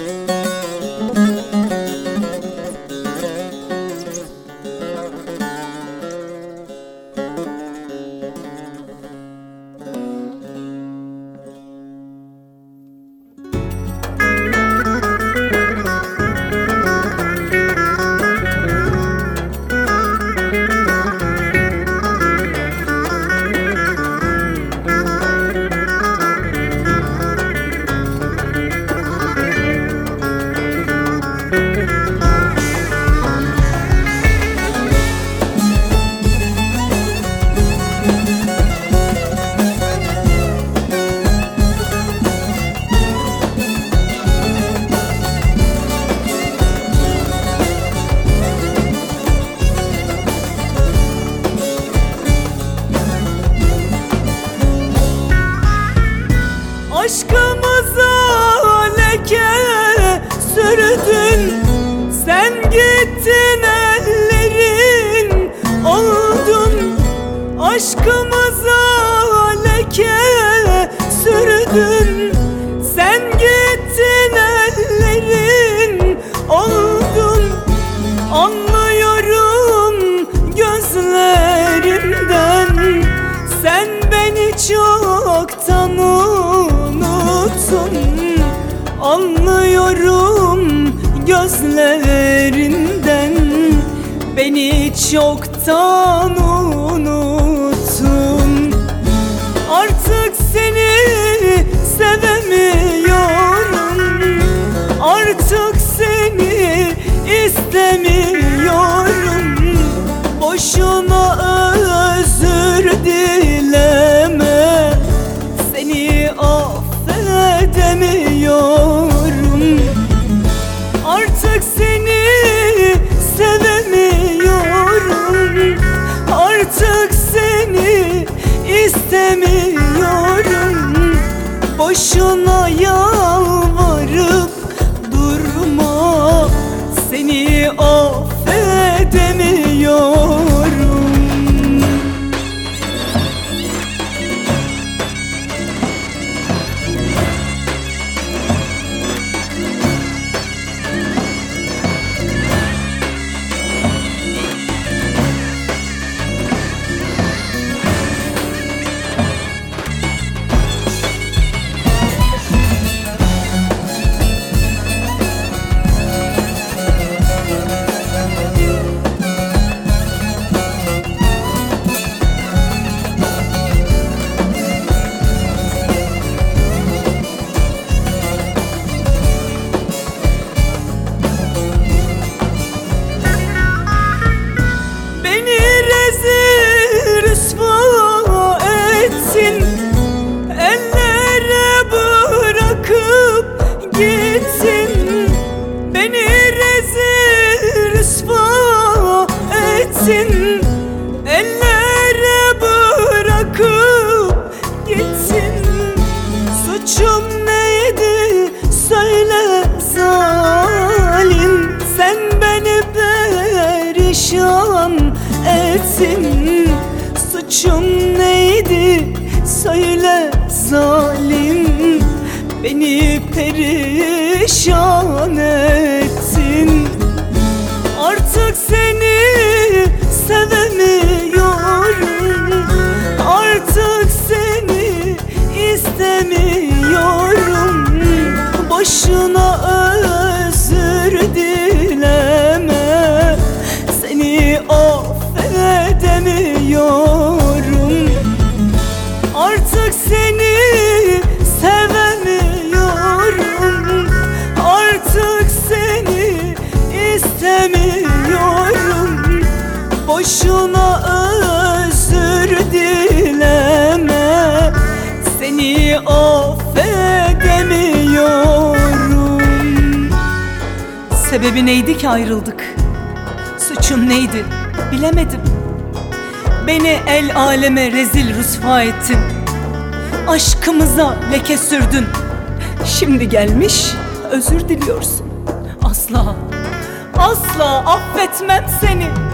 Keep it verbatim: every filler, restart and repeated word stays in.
Aşkımıza leke sürdün, sen gittin ellerin oldun. Aşkımıza leke sürdün, sen gittin ellerin oldun. Anlıyorum gözlerinden, sen beni çoktan unuttun. Anlıyorum gözlerinden, beni çoktan unuttun. Artık seni sevemiyorum, artık seni istemiyorum. Boşuna özür dileme, seni affedemiyorum. Artık seni sevemiyorum, artık seni istemiyorum. Boşuna yalvarıp durma, seni affedemiyorum. Ellere bırakıp gittin, beni rezil rüsva ettin. Ellere bırakıp gittin. Suçum neydi söyle zalim, sen beni perişan ettin. Suçum neydi söyle zalim, beni perişan ettin. Artık seni sevemiyorum, artık seni istemiyorum. Boşuna özür dileme, seni affedemiyorum. Artık seni sevemiyorum, artık seni istemiyorum. Boşuna özür dileme, seni affedemiyorum. Sebebi neydi ki ayrıldık? Suçum neydi? Bilemedim. Beni el aleme rezil rüsva ettin. Aşkımıza leke sürdün. Şimdi gelmiş özür diliyorsun. Asla, asla affetmem seni.